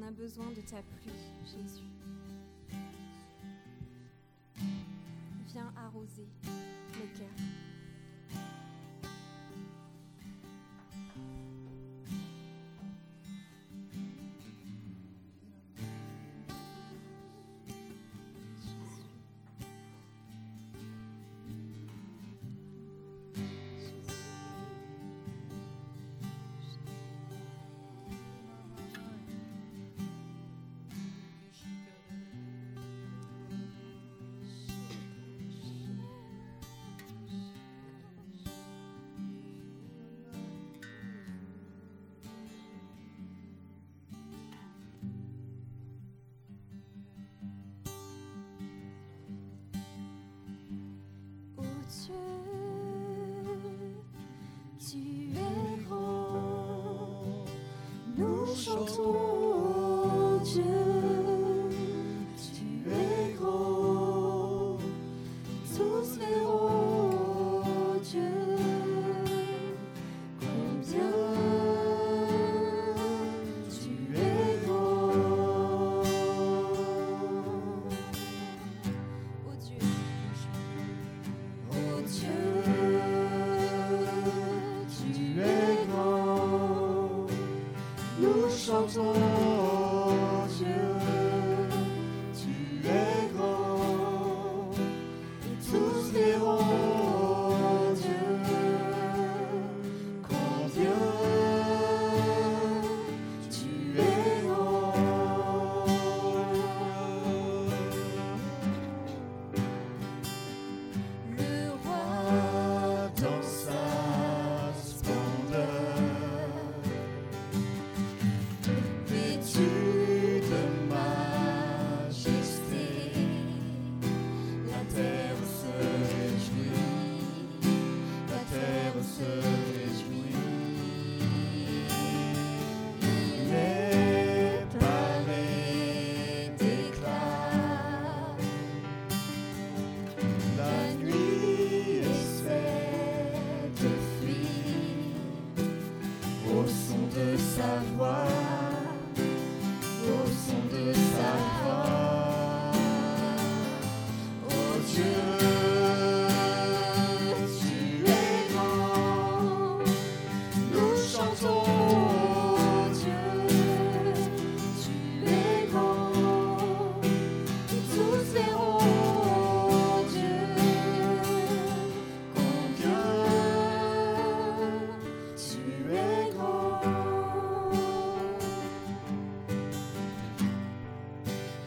a besoin de ta pluie, Jésus. Viens arroser nos cœurs. Tu es grand, nous chantons Dieu. Tu es grand, tous verront Dieu. Combien tu es grand, ô Dieu, ô Dieu. Nous chantons Dieu, tu es grand, et tous verront Dieu, combien tu es grand. Le roi dans sa splendeur, de majesté, la terre se réjouit, la terre se réjouit. Il est paré d'éclat, la nuit essaie de fuir au son de sa voix. Au son de sa voix, ô Dieu, tu es grand, nous chantons Dieu, tu es grand, et tous verront Dieu, combien tu es grand.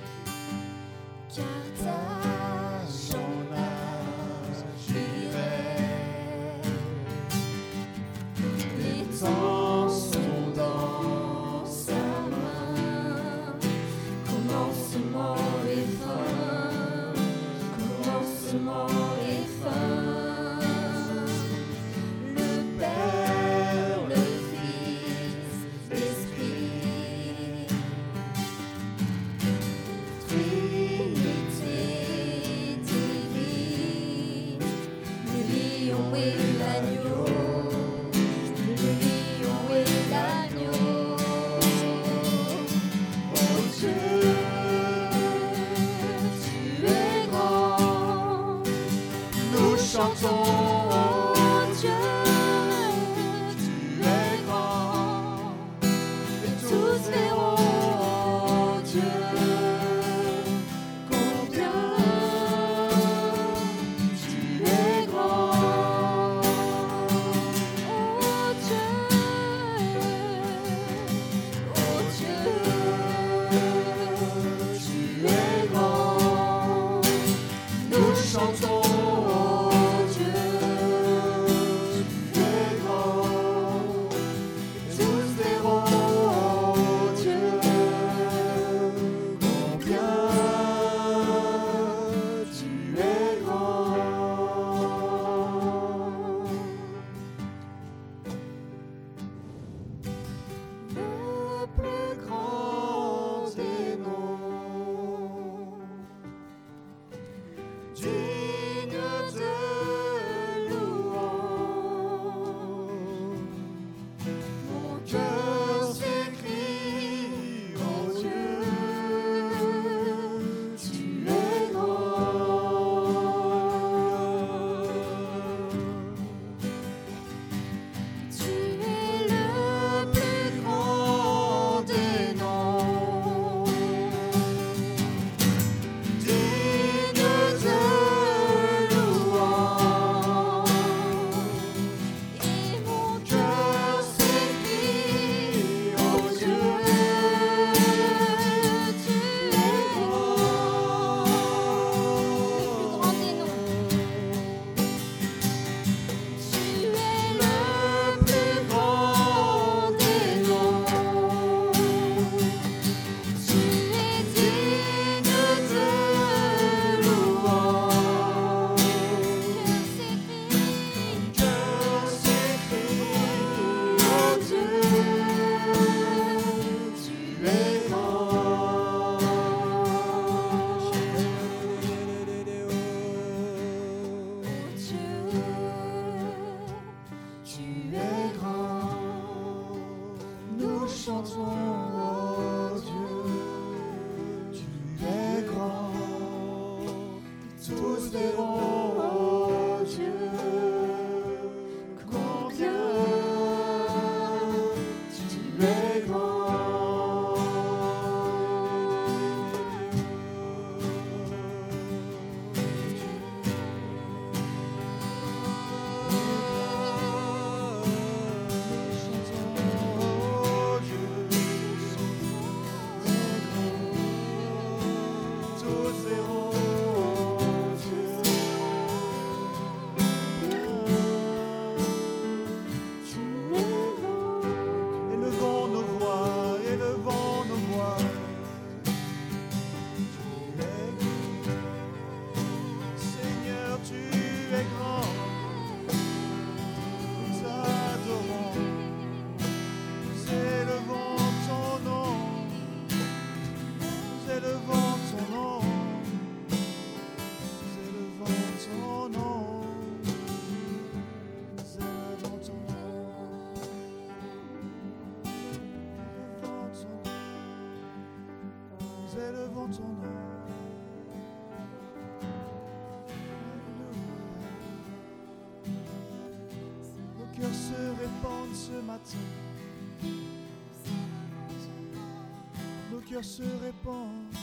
Nos cœurs se répandent,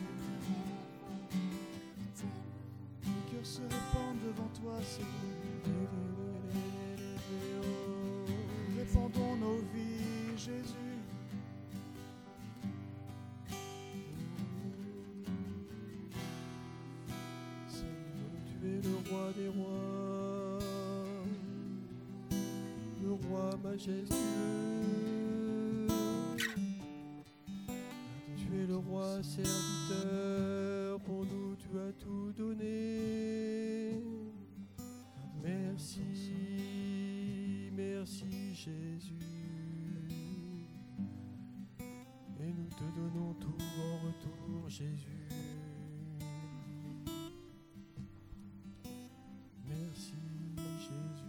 nos cœurs se répandent devant toi, Seigneur. Répandons nos vies, Jésus. Seigneur, tu es le roi des rois, le roi majestueux. Le roi serviteur, pour nous tu as tout donné. Merci, merci Jésus. Et nous te donnons tout en retour, Jésus. Merci Jésus.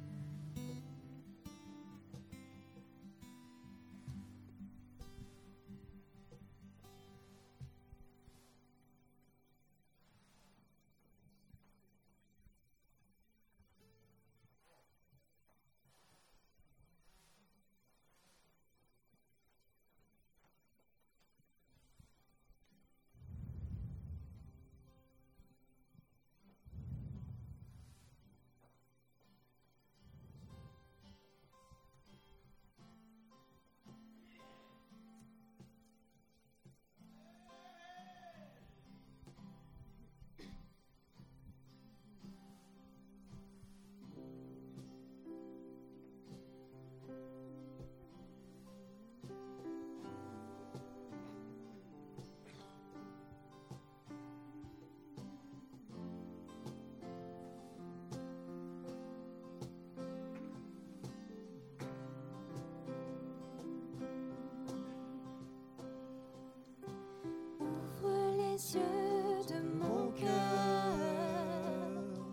Yeux de mon cœur,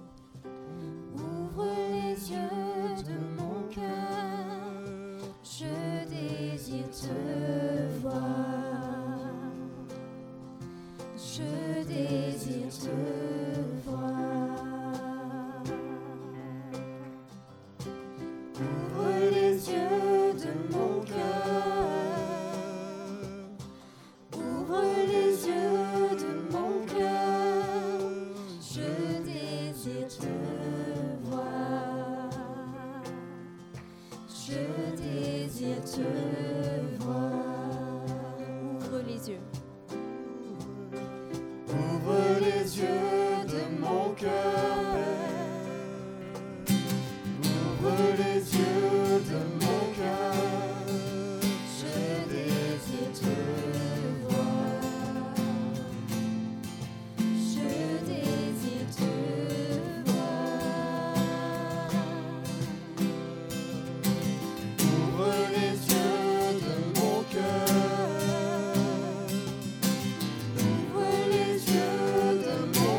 ouvre les yeux de mon cœur, je désire te voir, je désire te voir. Ouvre les yeux de mon cœur, ouvre les yeux. Te voir. Ouvre les yeux. Ouvre les yeux de mon cœur. Ouvre les yeux de mon cœur. Je désire te voir. Je désire te voir. Ouvre les yeux de mon cœur. Ouvre les yeux de mon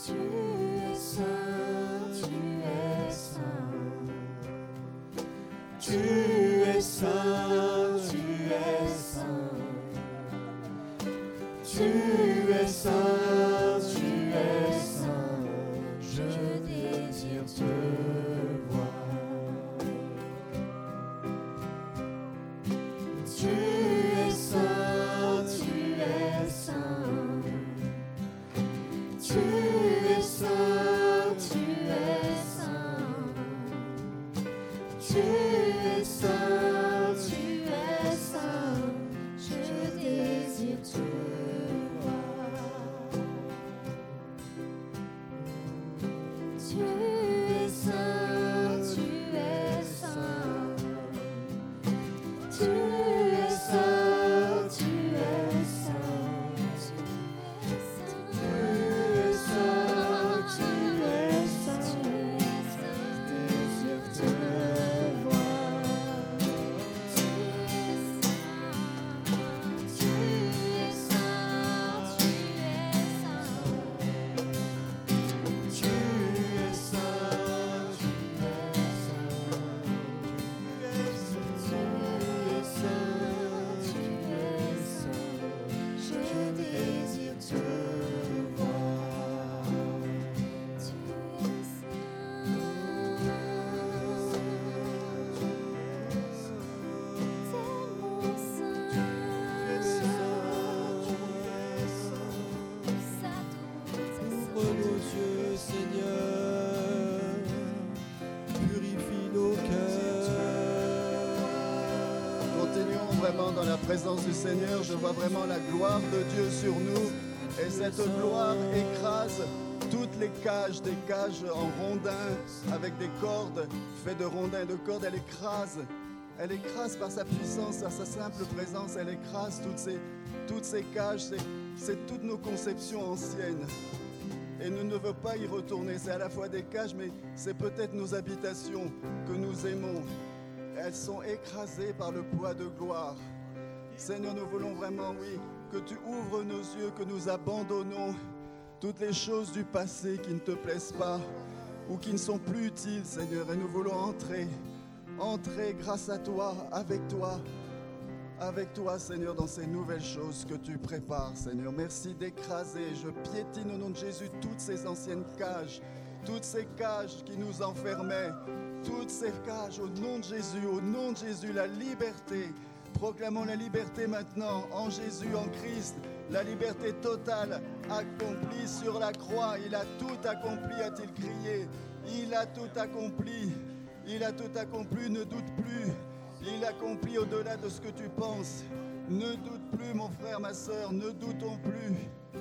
Tu es saint, tu es saint. Tu es saint, tu es saint. Tu es saint, tu es saint. Je désire te voir. Tu es saint, tu es saint. Tu es saint, tu es saint. Tu es saint, tu es saint. Je désire te voir. Tu es saint, tu es saint. Tu es saint, tu es saint. Tu es saint, tu es saint. Je désire te voir. Tu es saint, tu es saint. Tu es saint, tu es saint. Tu es saint, je désire te voir. Tu es Ouvre nos yeux, Seigneur, purifie nos cœurs. Continuons vraiment dans la présence du Seigneur. Je vois vraiment la gloire de Dieu sur nous. Et cette gloire écrase toutes les cages, des cages en rondins avec des cordes, faites de rondins et de cordes. Elle écrase par sa puissance, par sa simple présence. Elle écrase toutes ces cages. C'est toutes nos conceptions anciennes. Et nous ne veut pas y retourner. C'est à la fois des cages, mais c'est peut-être nos habitations que nous aimons. Elles sont écrasées par le poids de gloire. Seigneur, nous voulons vraiment, oui, que tu ouvres nos yeux, que nous abandonnons toutes les choses du passé qui ne te plaisent pas ou qui ne sont plus utiles, Seigneur. Et nous voulons entrer grâce à toi, avec toi, Seigneur, dans ces nouvelles choses que tu prépares, Seigneur. Merci d'écraser, je piétine au nom de Jésus toutes ces anciennes cages, toutes ces cages qui nous enfermaient, toutes ces cages au nom de Jésus, la liberté. Proclamons la liberté maintenant en Jésus, en Christ, la liberté totale accomplie sur la croix. Il a tout accompli, a-t-il crié. Il a tout accompli, ne doute plus. Il accomplit au-delà de ce que tu penses. Ne doute plus, mon frère, ma sœur, ne doutons plus.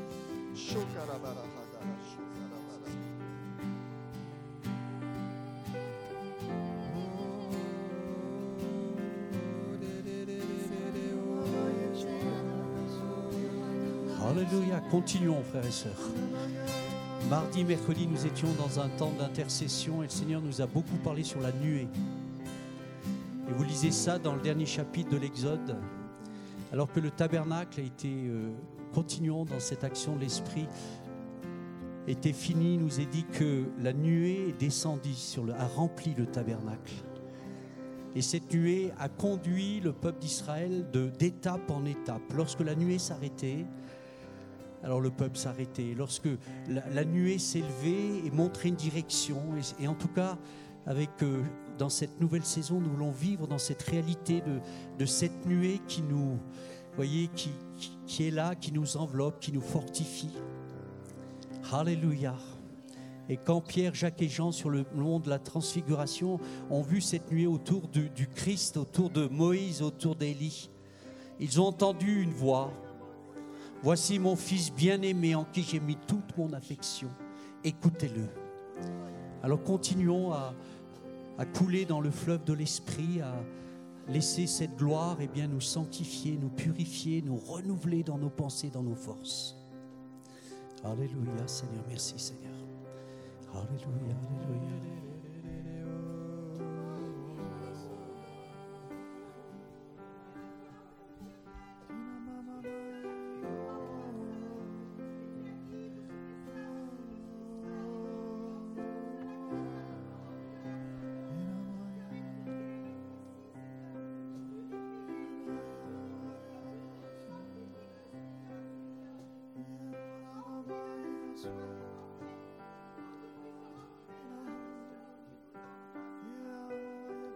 Alléluia, continuons frères et sœurs. Mardi, mercredi, nous étions dans un temps d'intercession et le Seigneur nous a beaucoup parlé sur la nuée. Et vous lisez ça dans le dernier chapitre de l'Exode. Alors que le tabernacle a été, continuons dans cette action de l'Esprit, était fini, il nous est dit que la nuée descendit, a rempli le tabernacle. Et cette nuée a conduit le peuple d'Israël d'étape en étape. Lorsque la nuée s'arrêtait, alors le peuple s'arrêtait. Lorsque la nuée s'élevait et montrait une direction, et en tout cas, dans cette nouvelle saison, nous voulons vivre dans cette réalité de cette nuée qui nous, voyez, qui est là, qui nous enveloppe, qui nous fortifie. Alléluia. Et quand Pierre, Jacques et Jean, sur le mont de la Transfiguration, ont vu cette nuée autour du Christ, autour de Moïse, autour d'Élie, ils ont entendu une voix. « Voici mon fils bien-aimé en qui j'ai mis toute mon affection. Écoutez-le. » Alors continuons à couler dans le fleuve de l'Esprit, à laisser cette gloire nous sanctifier, nous purifier, nous renouveler dans nos pensées, dans nos forces. Alléluia, Seigneur. Merci, Seigneur. Alléluia, alléluia.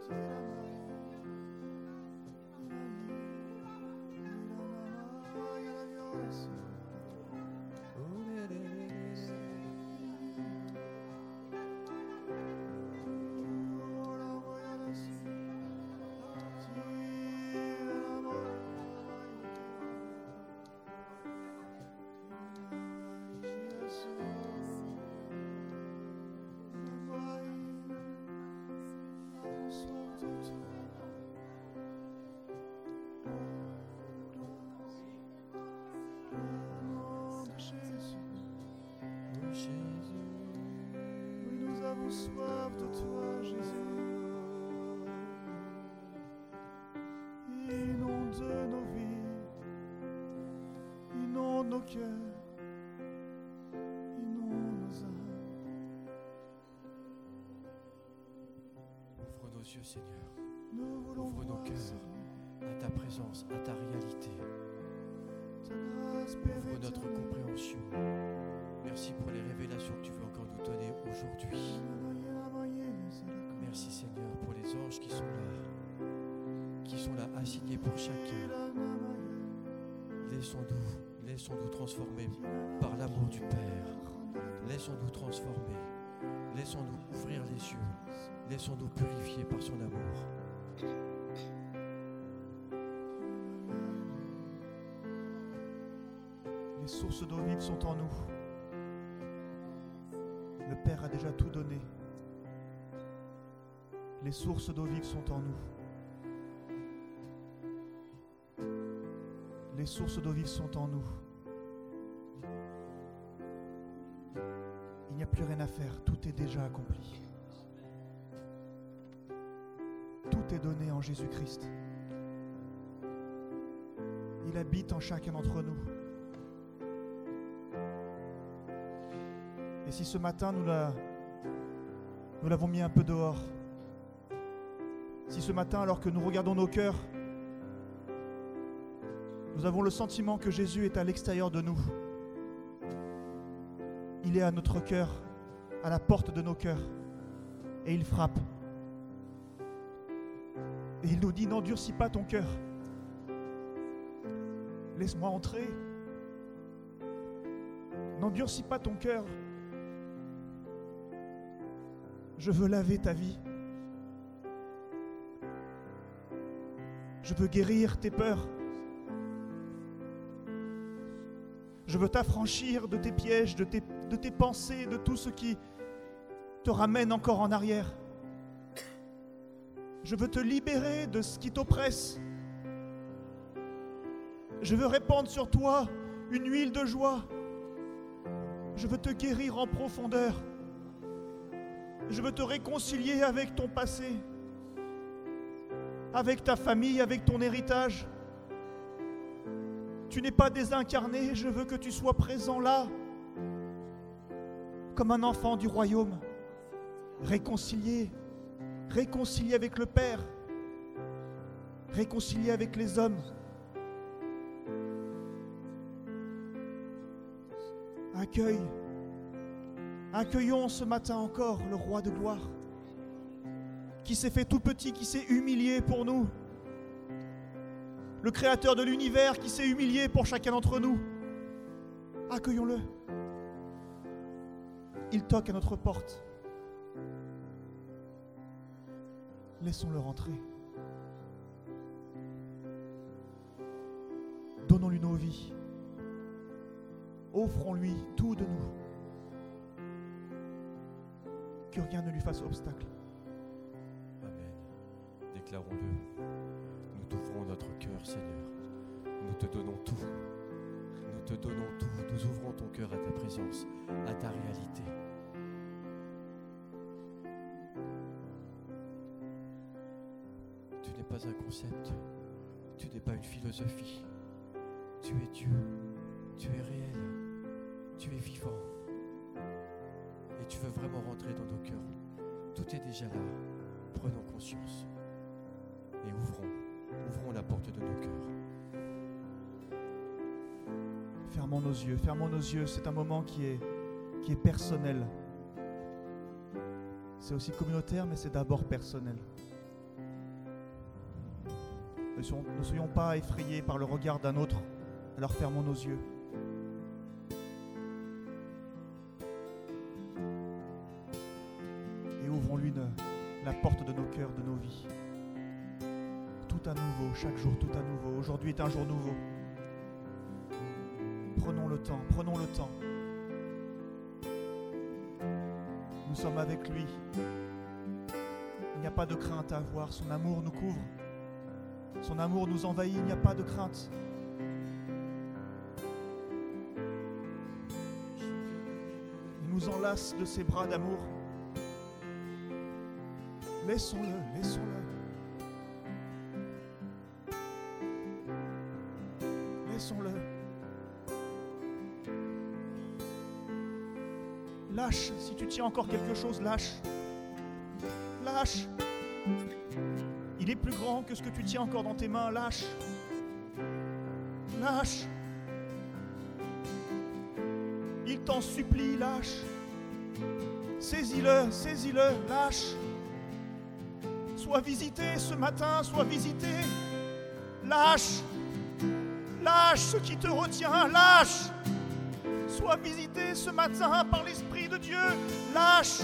Soif de toi, Jésus, inonde nos vies, inonde nos cœurs, inonde nos âmes. Ouvre nos yeux, Seigneur. Nous voulons Ouvre nos voir, cœurs Seigneur, à ta présence, à ta réalité. ta grâce, Père Ouvre notre éternel. compréhension. Merci pour les révélations que tu veux encore nous donner aujourd'hui. Merci Seigneur pour les anges qui sont là assignés pour chacun. Laissons-nous transformer par l'amour du Père. Laissons-nous transformer. Laissons-nous ouvrir les yeux. Laissons-nous purifier par son amour. Les sources d'eau vive sont en nous. Le Père a déjà tout donné. Les sources d'eau vive sont en nous. Les sources d'eau vive sont en nous. Il n'y a plus rien à faire, tout est déjà accompli. Tout est donné en Jésus-Christ. Il habite en chacun d'entre nous. Et si ce matin nous l'avons mis un peu dehors, si ce matin, alors que nous regardons nos cœurs, nous avons le sentiment que Jésus est à l'extérieur de nous, il est à notre cœur, à la porte de nos cœurs, et il frappe. Et il nous dit, n'endurcis pas ton cœur. Laisse-moi entrer. N'endurcis pas ton cœur. Je veux laver ta vie. Je veux guérir tes peurs. Je veux t'affranchir de tes pièges, de tes pensées, de tout ce qui te ramène encore en arrière. Je veux te libérer de ce qui t'oppresse. Je veux répandre sur toi une huile de joie. Je veux te guérir en profondeur. Je veux te réconcilier avec ton passé, avec ta famille, avec ton héritage. Tu n'es pas désincarné, je veux que tu sois présent là, comme un enfant du royaume, réconcilié avec le Père, réconcilié avec les hommes. Accueillons ce matin encore le Roi de gloire, qui s'est fait tout petit, qui s'est humilié pour nous. Le Créateur de l'univers qui s'est humilié pour chacun d'entre nous. Accueillons-le. Il toque à notre porte. Laissons-le rentrer. Donnons-lui nos vies. Offrons-lui tout de nous. Que rien ne lui fasse obstacle. Amen. Déclarons-le. Nous t'ouvrons notre cœur, Seigneur. Nous te donnons tout. Nous te donnons tout. Nous ouvrons ton cœur à ta présence, à ta réalité. Tu n'es pas un concept. Tu n'es pas une philosophie. Tu es Dieu. Tu es réel. Tu es vivant. Et tu veux vraiment rentrer dans nos cœurs. Tout est déjà là. Prenons conscience. Et ouvrons la porte de nos cœurs. Fermons nos yeux, c'est un moment qui est personnel. C'est aussi communautaire, mais c'est d'abord personnel. Ne soyons pas effrayés par le regard d'un autre, alors fermons nos yeux. Et ouvrons-lui la porte de nos cœurs, de nos vies. Tout à nouveau, chaque jour, tout à nouveau. Aujourd'hui est un jour nouveau. Prenons le temps, prenons le temps. Nous sommes avec lui. Il n'y a pas de crainte à avoir. Son amour nous couvre. Son amour nous envahit. Il n'y a pas de crainte. Il nous enlace de ses bras d'amour. Laissons-le, laissons-le. Laissons-le. Lâche, si tu tiens encore quelque chose, lâche. Lâche. Il est plus grand que ce que tu tiens encore dans tes mains, lâche. Lâche. Il t'en supplie, lâche. Saisis-le, saisis-le, lâche. Sois visité ce matin, sois visité. Lâche. Lâche ce qui te retient, lâche. Sois visité ce matin par l'Esprit de Dieu, lâche.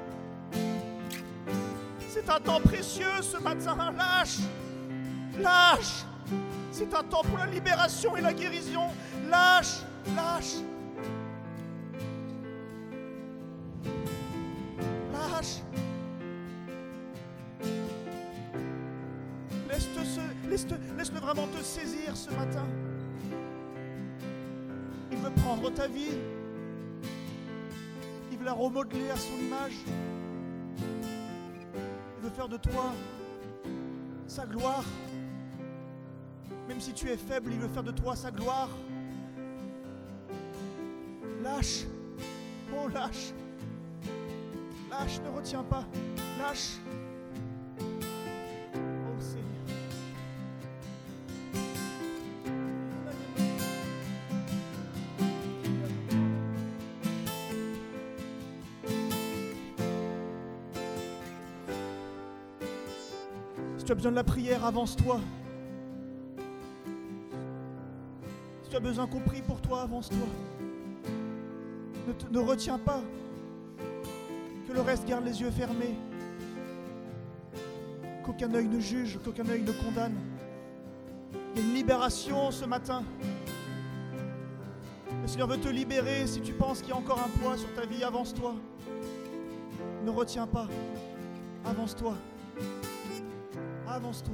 C'est un temps précieux ce matin, lâche. Lâche. C'est un temps pour la libération et la guérison, lâche, lâche. Lâche. Laisse-le vraiment te saisir ce matin. Il veut prendre ta vie. Il veut la remodeler à son image. Il veut faire de toi sa gloire. Même si tu es faible, il veut faire de toi sa gloire. Lâche. Oh, lâche. Lâche, ne retiens pas. Lâche. Oh Seigneur. Si tu as besoin de la prière, avance-toi. Si tu as besoin qu'on prie pour toi, avance-toi. Ne retiens pas. Que le reste garde les yeux fermés. Qu'aucun œil ne juge, qu'aucun œil ne condamne. Il y a une libération ce matin. Le Seigneur veut te libérer. Si tu penses qu'il y a encore un poids sur ta vie, avance-toi. Ne retiens pas. Avance-toi. Avance-toi.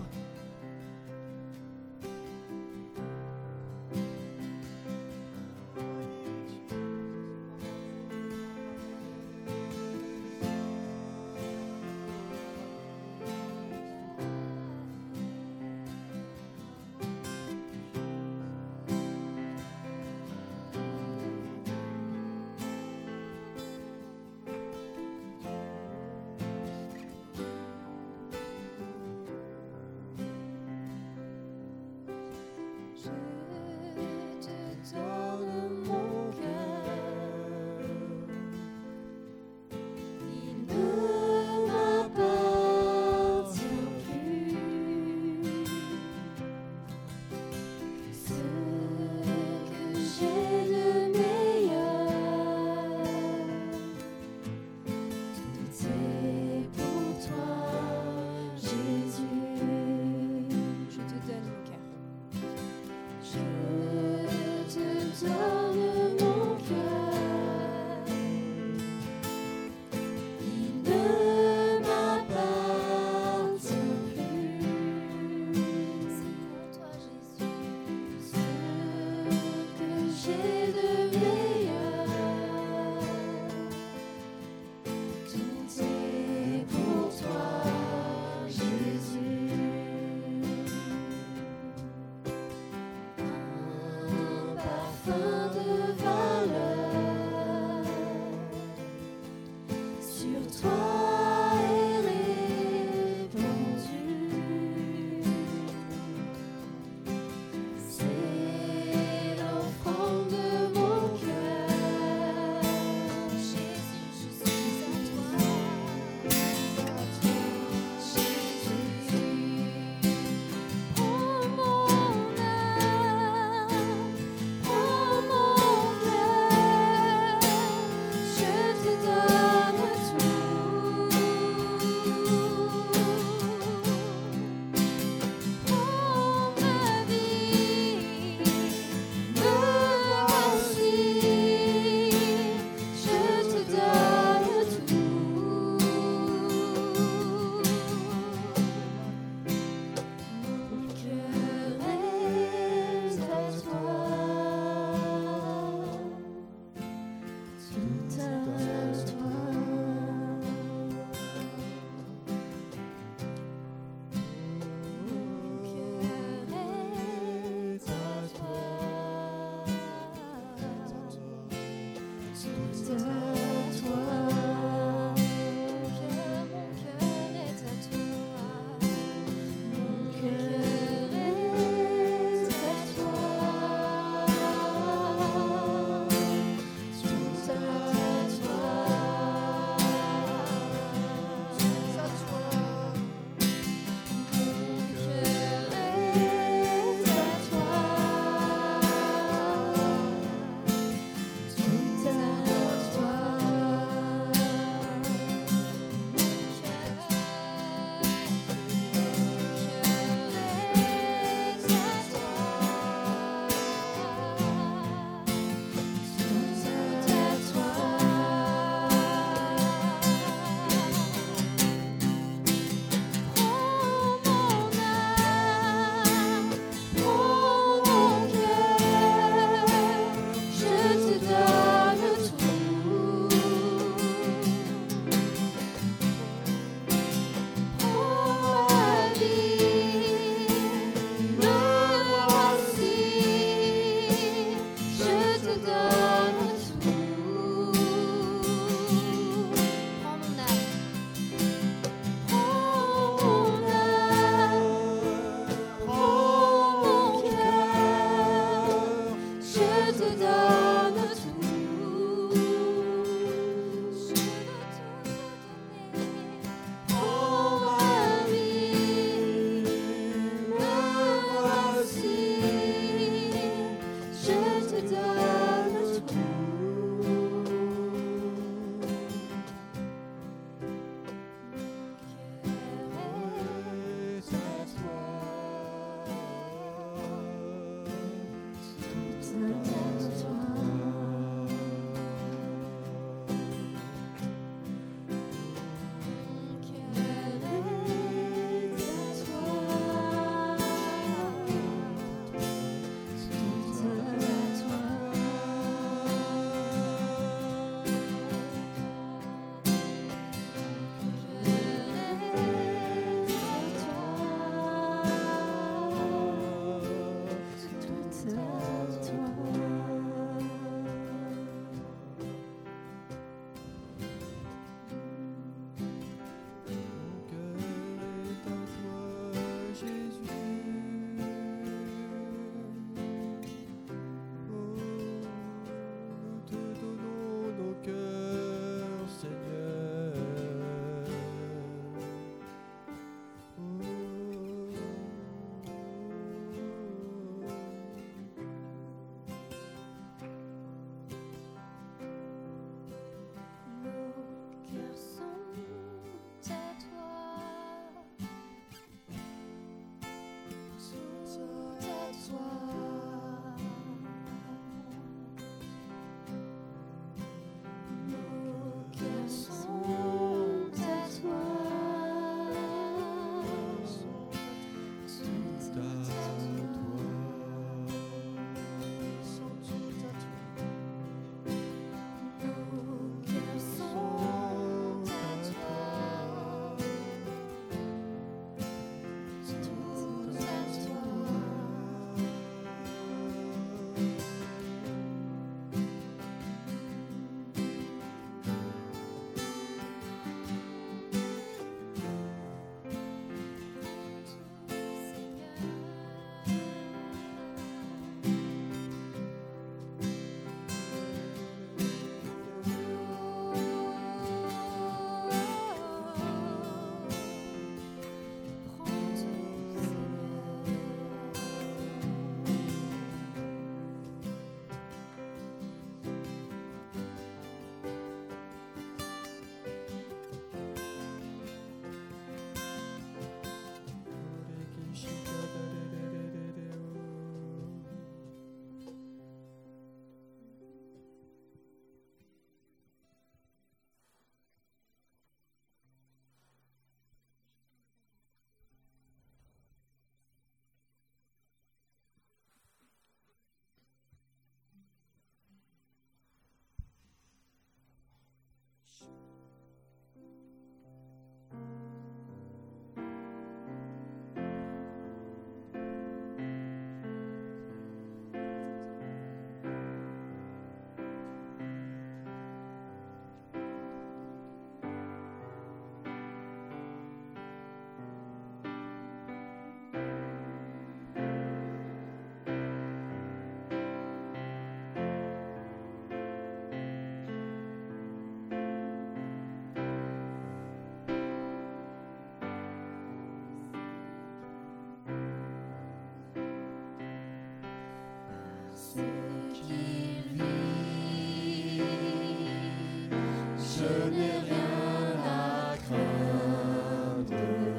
je n'ai rien à craindre.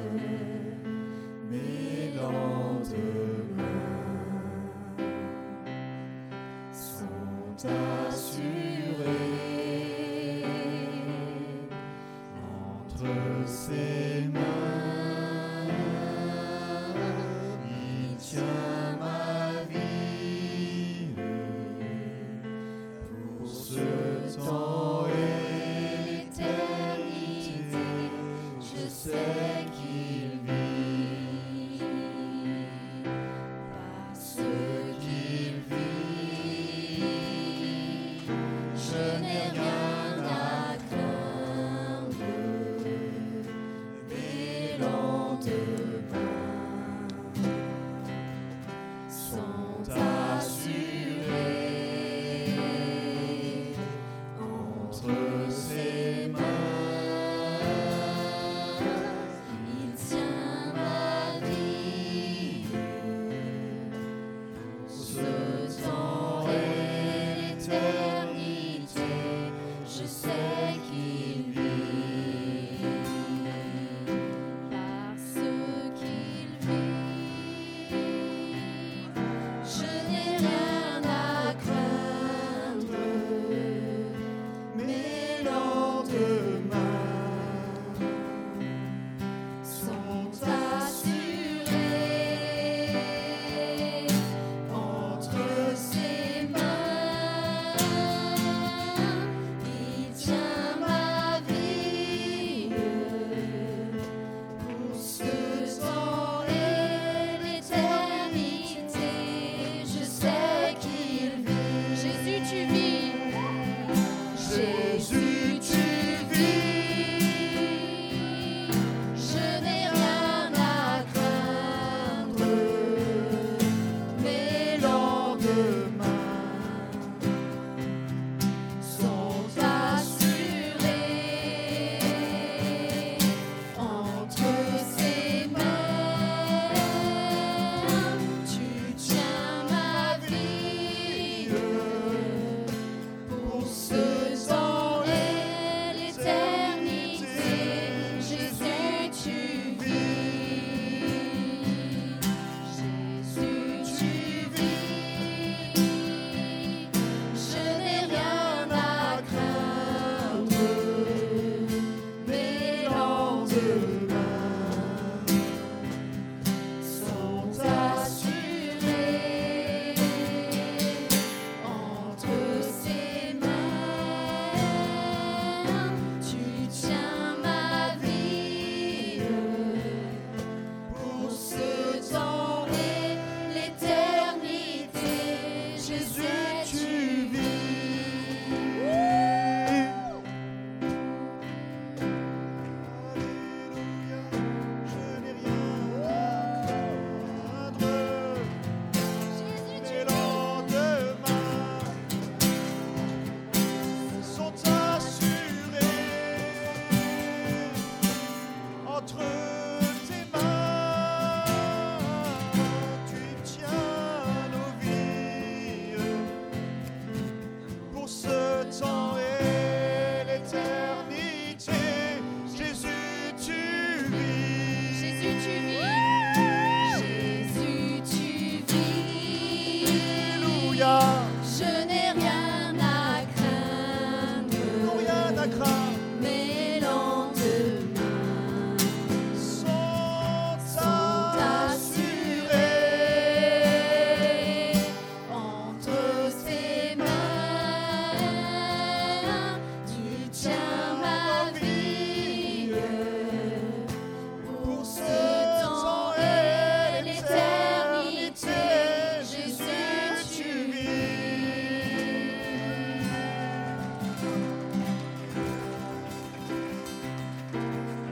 Mes lendemains sont assurés entre ses mains. Il tient ma vie pour ce temps et l'éternité. Je sais qu'il vit parce qu'il vit. Je n'ai rien à craindre. Mes lendemains sont assurés entre ses